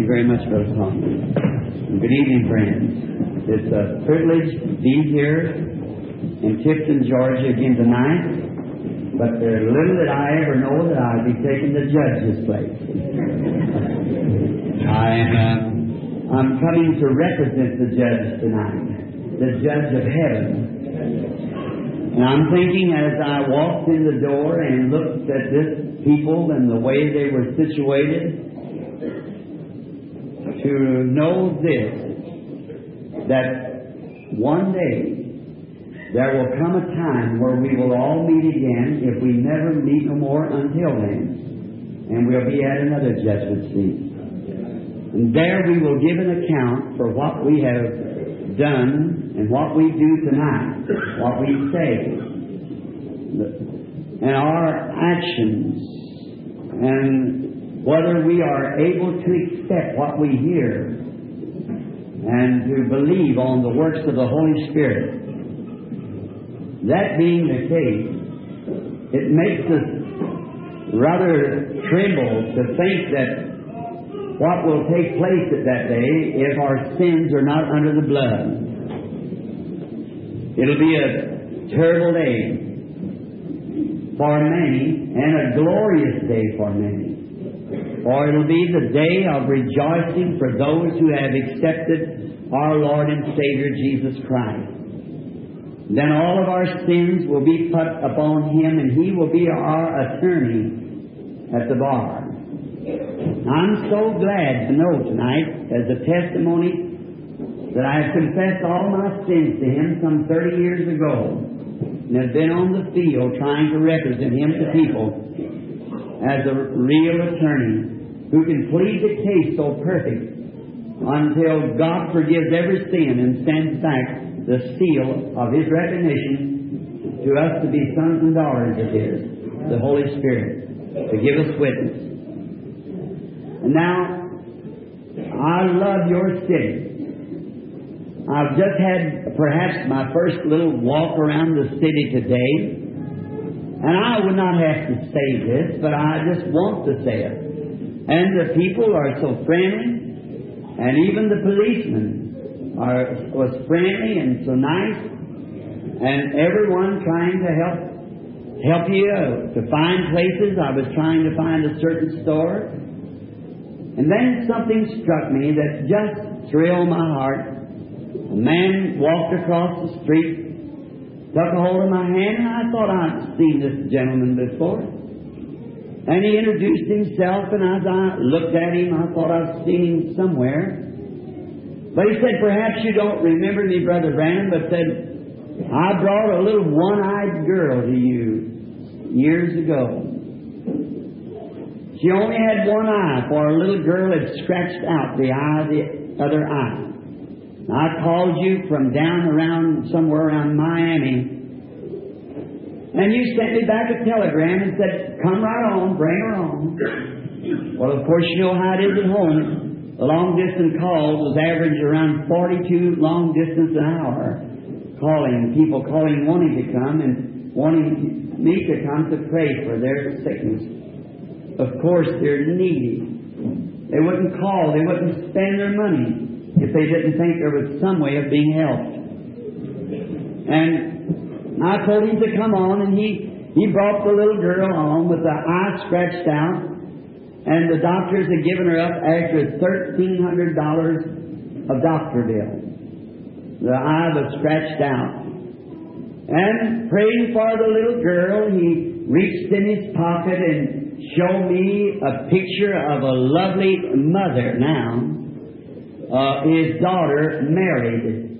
Thank you very much, Brother Tom. Good evening, friends. It's a privilege to be here in Tifton, Georgia again tonight, but there's little that I ever know that I'll be taking the judge's place. I'm coming to represent the judge tonight, the judge of heaven. And I'm thinking as I walked in the door and looked at this people and the way they were situated, to know this, that one day there will come a time where we will all meet again, if we never meet no more until then, and we'll be at another judgment seat. And there we will give an account for what we have done and what we do tonight, what we say, and our actions, and whether we are able to accept what we hear and to believe on the works of the Holy Spirit. That being the case, it makes us rather tremble to think that what will take place at that day if our sins are not under the blood. It'll be a terrible day for many and a glorious day for many. For it'll be the day of rejoicing for those who have accepted our Lord and Savior Jesus Christ. Then all of our sins will be put upon Him, and He will be our attorney at the bar. I'm so glad to know tonight, as a testimony, that I have confessed all my sins to Him some 30 years ago, and have been on the field trying to represent Him to people as a real attorney who can plead the case so perfect until God forgives every sin and sends back the seal of His recognition to us to be sons and daughters of His, the Holy Spirit, to give us witness. And now, I love your city. I've just had perhaps my first little walk around the city today. And I would not have to say this, but I just want to say it. And the people are so friendly, and even the policeman was friendly and so nice, and everyone trying to help you to find places. I was trying to find a certain store, and then something struck me that just thrilled my heart. A man walked across the street, took a hold of my hand, and I thought I'd seen this gentleman before. And he introduced himself, and as I looked at him, I thought I'd seen him somewhere. But he said, "Perhaps you don't remember me, Brother Branham," but said, "I brought a little one-eyed girl to you years ago. She only had one eye, for a little girl had scratched out the eye of the other eye. I called you from down around, somewhere around Miami, and you sent me back a telegram and said, 'Come right on, bring her on.'" Well, of course, you know how it is at home. The long-distance calls was average around 42 long-distance an hour. People calling, wanting to come and wanting me to come to pray for their sickness. Of course, they're needy. They wouldn't call, they wouldn't spend their money if they didn't think there was some way of being helped. And I told him to come on, and he brought the little girl on with the eye scratched out, and the doctors had given her up after $1,300 of doctor bill. The eye was scratched out. And praying for the little girl, he reached in his pocket and showed me a picture of a lovely mother now. His daughter married.